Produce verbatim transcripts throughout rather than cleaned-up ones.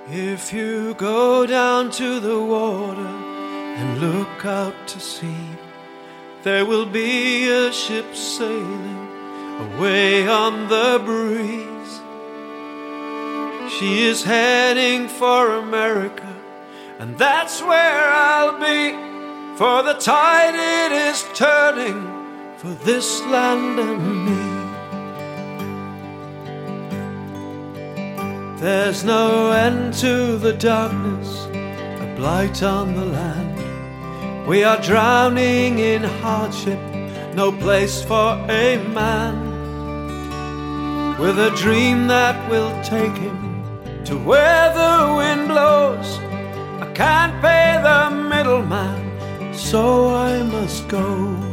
If you go down to the water and look out to sea, there will be a ship sailing away on the breeze. She is heading for America, and that's where I'll be, for the tide it is turning for this land and me. There's no end to the darkness, a blight on the land. We are drowning in hardship, no place for a man. With a dream that will take him to where the wind blows, I can't pay the middleman, so I must go.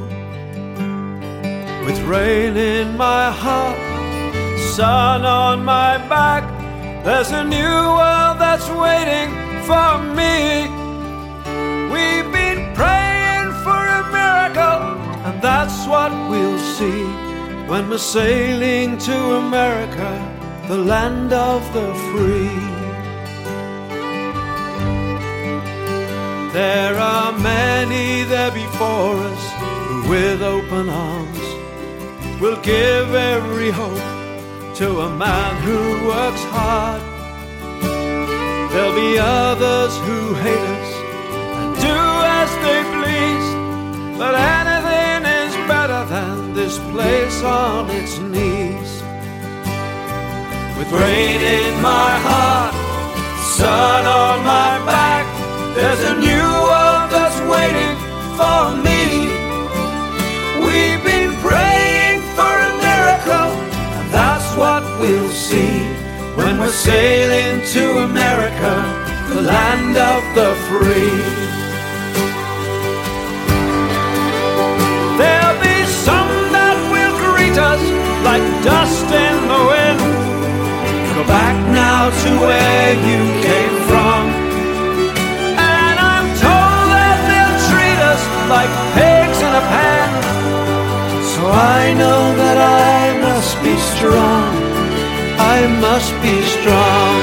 With rain in my heart, sun on my back, there's a new world that's waiting for me. We've been praying for a miracle, and that's what we'll see when we're sailing to America, the land of the free. There are many there before us who with open arms will give every hope to a man who works hard. There'll be others who hate us and do as they please, but anything is better than this place on its knees. With rain in my heart, sun on my back, there's a new world that's waiting for me. We've been praying for a miracle, and that's what we'll see when we're sailing to America, the land of the free. There'll be some that will greet us like dust in the wind. Go back now to where you came from, and I'm told that they'll treat us like pigs in a pen. So I know that I must be strong, I must be strong.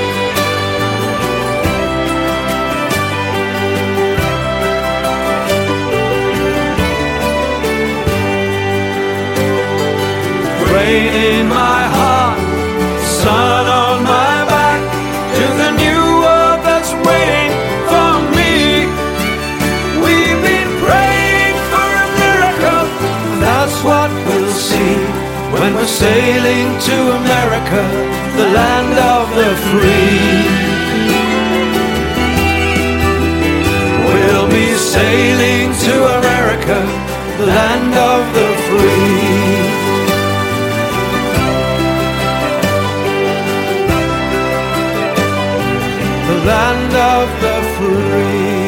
Rain in my heart, sun on my back, to the new world that's waiting for me. We've been praying for a miracle, and that's what we'll see when we're sailing to America, the land of the free. We'll be sailing to America, the land of the free. The land of the free.